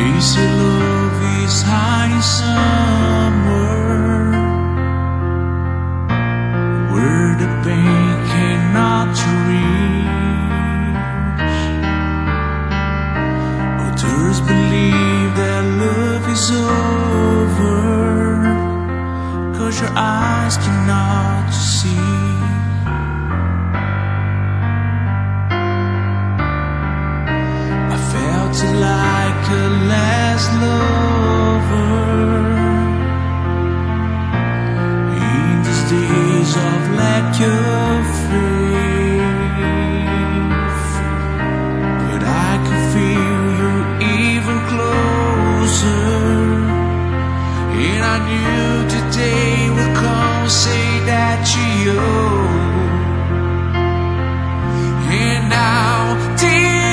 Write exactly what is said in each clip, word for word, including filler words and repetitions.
They say love is high somewhere, where the pain cannot reach. Others believe that love is over, 'cause your eyes cannot see. I felt like a last lover in these days of lack of faith, but I can feel you even closer, and I knew today would come, say that you. And now the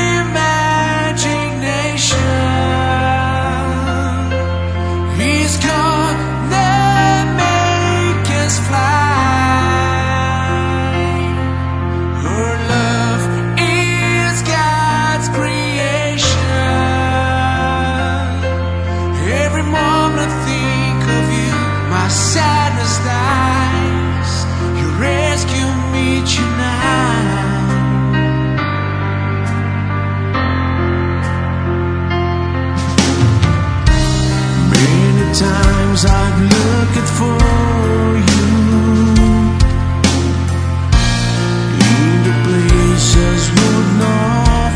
imagination is gonna make us fly. Her love is God's creation. Every moment I think of you, my sadness dies. You rescue me tonight. Many times I've looked for you in the places would not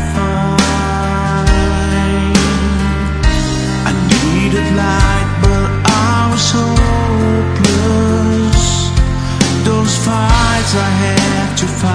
find. I needed light, but I was hopeless. Those fights I had to fight.